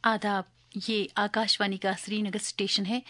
आदाब, ये आकाशवाणी का श्रीनगर स्टेशन है।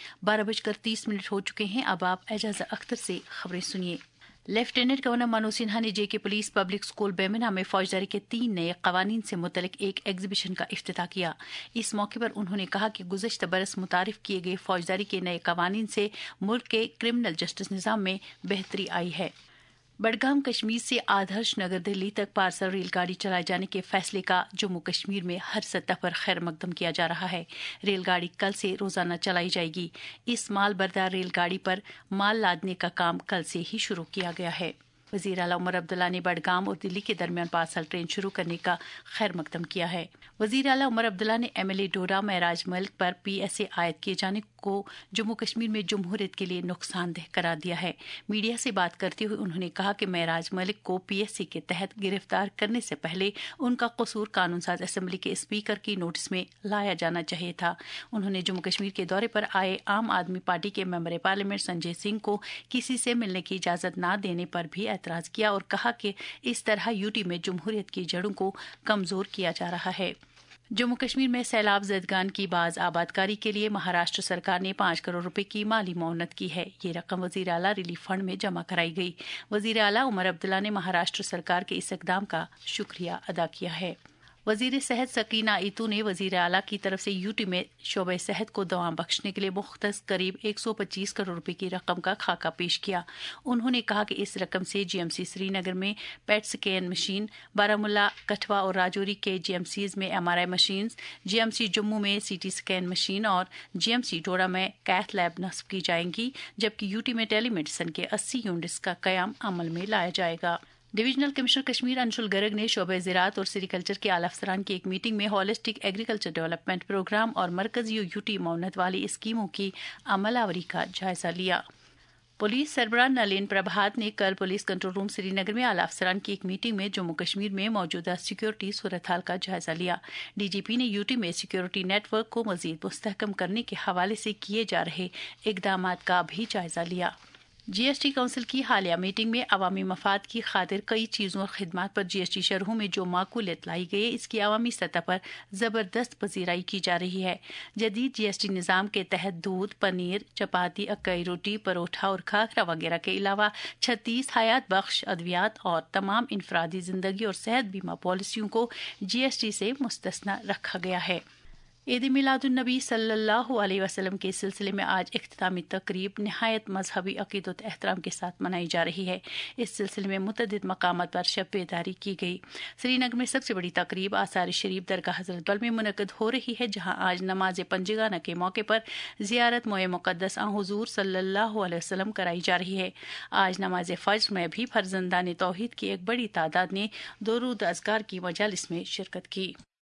12:30 हो चुके हैं। अब आप एजाज़ा अख्तर से खबरें सुनिए। लेफ्टिनेंट गवर्नर मनोज सिन्हा ने JK police public school Bemina में फौजदारी के 3 नए कवानीन से मुतल्लिक एक एग्जीबिशन का इफ्तिताह किया। इस मौके पर उन्होंने कहा कि गुज़श्ता बरस मुतारिफ किए गए फौजदारी के नए कवानीन से मुल्क के क्रिमिनल जस्टिस निज़ाम में बेहतरी आई है। बडगाम कश्मीर से आदर्श नगर दिल्ली तक पार्सल रेलगाड़ी चलाए जाने के फैसले का जम्मू कश्मीर में हर सतह पर खैर मकदम किया जा रहा है। रेलगाड़ी कल से रोजाना चलाई जाएगी। इस माल बरदार रेलगाड़ी पर माल लादने का काम कल से ही शुरू किया गया है। वज़ीर आला उमर अब्दुल्ला ने बडगाम और दिल्ली के दरमियान पार्सल ट्रेन शुरू करने का खैर मकदम किया है। वज़ीर आला उमर अब्दुल्ला ने MLA डोडा महराज मलिक पर PSA आयद किए जाने को जम्मू कश्मीर में जमहूरियत के लिए नुकसानदेह करार दिया है। मीडिया से बात करते हुए उन्होंने कहा कि महराज मलिक को PSA के तहत गिरफ्तार करने से पहले उनका कसूर कानून साज असम्बली के स्पीकर की नोटिस में लाया जाना चाहिए था। उन्होंने जम्मू कश्मीर के दौरे पर आए आम आदमी पार्टी के मेंबर पार्लियामेंट संजय सिंह को किसी से मिलने की इजाजत न देने पर भी एतराज किया और कहा कि इस तरह यूटी में जमहूरियत की जड़ों को कमजोर किया जा रहा है। जम्मू कश्मीर में सैलाब ज़दगान की बाज आबादकारी के लिए महाराष्ट्र सरकार ने 5 करोड़ रुपए की माली मुआवनत की है। ये रकम वज़ीर आला रिलीफ फंड में जमा कराई गई। वज़ीर आला उमर अब्दुल्ला ने महाराष्ट्र सरकार के इस इक़दाम का शुक्रिया अदा किया है। वज़ीर सेहत सकीना ईतू ने वज़ीर आला की तरफ से यूटी में शोबे सेहत को दवाम बख्शने के लिए मुख्तस करीब 125 करोड़ रुपए की रकम का खाका पेश किया। उन्होंने कहा कि इस रकम से GMC श्रीनगर में PET scan machine, Baramulla, Kathua और राजौरी के GMCs में MRI मशीन, GMC जम्मू में CT स्कैन मशीन और GMC डोडा में कैथ लैब नस्ब की जाएंगी, जबकि यूटी में टेलीमेडिसिन के 80 यूनिट्स का कयाम अमल में लाया जाएगा। डिविजनल कमिश्नर कश्मीर अंशुल गर्ग ने शोबे ज़राअत और सेरिकल्चर के आला अफसरान की एक मीटिंग में होलिस्टिक एग्रीकल्चर डेवलपमेंट प्रोग्राम और मरकजी यूटी मुआवनत वाली स्कीमों की अमलावरी का जायजा लिया। पुलिस सरबराह नलिन प्रभात ने कल पुलिस कंट्रोल रूम श्रीनगर में आला अफसरान की एक मीटिंग में जम्मू कश्मीर में मौजूदा सिक्योरिटी सूरत हाल का जायजा लिया। DGP ने यूटी में सिक्योरिटी नेटवर्क को मजीद मुस्तहकम करने के हवाले से किए जा रहे इकदामात का भी जायजा लिया। GST काउंसिल की हालिया मीटिंग में अवामी मफाद की खातिर कई चीज़ों और खिदमात पर GST शरहों में जो माकूलियत लाई गई है, इसकी अवामी सतह पर ज़बरदस्त पजीराई की जा रही है। जदीद GST निज़ाम के तहत दूध, पनीर, चपाती, अक्कई रोटी, परोठा और खाखरा वगैरह के अलावा 36 हयात बख्श अद्वियात और तमाम इनफरादी ज़िंदगी और सेहत बीमा पॉलिसियों को GST से मुस्तस्ना रखा गया है। ईद मिलादुन्नबी सल्लल्लाहु अलैहि वसल्लम के सिलसिले में आज इख्तितामी तकरीब नहायत मजहबी अकीदत एहतराम के साथ मनाई जा रही है। इस सिलसिले में मुतअद्दिद मकामात पर शब बेदारी की गई। श्रीनगर में सबसे बड़ी तकरीब आसार शरीफ दरगाह हज़रत बल में मुनक़द हो रही है, जहां आज नमाज पंजगाना के मौके पर ज़ियारत मोए मुक़द्दस हुज़ूर सल्लल्लाहु अलैहि वसल्लम कराई जा रही है। आज नमाज फ़ज्र में भी फर्जंदान तौहीद की एक बड़ी तादाद ने दुरूद अज़कार की मजालिस में शिरकत की।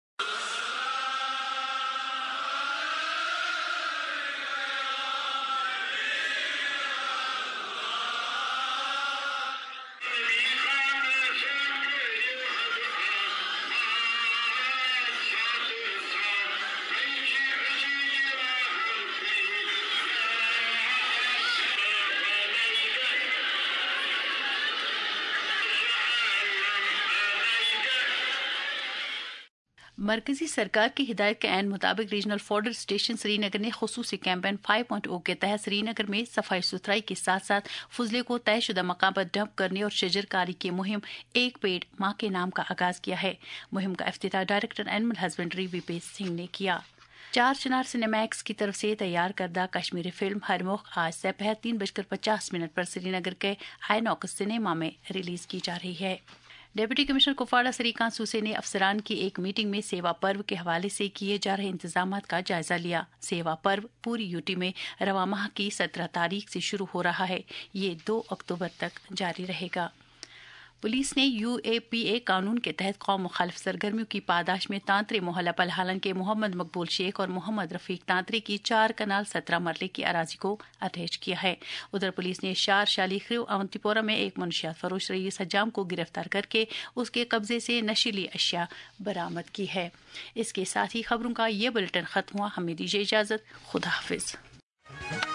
मरकजी सरकार की हिदायत के ऐन मुताबिक रीजनल फॉडर स्टेशन श्रीनगर ने खुसूसी कैंपेन 5.0 के तहत श्रीनगर में सफाई सुथराई के साथ साथ फुजले को तयशुदा मकाम पर डंप करने और शजरकारी की मुहिम एक पेड़ माँ के नाम का आगाज किया है। मुहिम का इफ्तिताह director animal husbandry VP Singh ने किया। 4 चिनार सिनेमैक्स की तरफ से तैयार करदा कश्मीरी फिल्म हरमुख आज दोपहर 3:50 पर श्रीनगर के आइनॉक्स सिनेमा में रिलीज की जा रही है। डिप्टी कमिश्नर कुपवाड़ा श्रीकांत सूसे ने अफसरान की एक मीटिंग में सेवा पर्व के हवाले से किए जा रहे इंतजामात का जायजा लिया। सेवा पर्व पूरी यूटी में रवा माह की 17 तारीख से शुरू हो रहा है। ये 2 अक्टूबर तक जारी रहेगा। पुलिस ने UAPA कानून के तहत कौम मुखालिफ सरगर्मियों की पादाश में तांतरे मोहल्ला पलहालन के मोहम्मद मकबूल शेख और मोहम्मद रफीक तांतरे की 4 कनाल 17 मरले की अराजी को अटैच किया है। उधर पुलिस ने शार शाली खिव अवंतीपोरा में एक मुनशियात फरोश रईस हजाम को गिरफ्तार करके उसके कब्जे से नशीली अशिया बरामद की है। इसके साथ ही खबरों का ये बुलेटिन खत्म हुआ। हमें दीजिए इजाजत। खुदा हाफिज।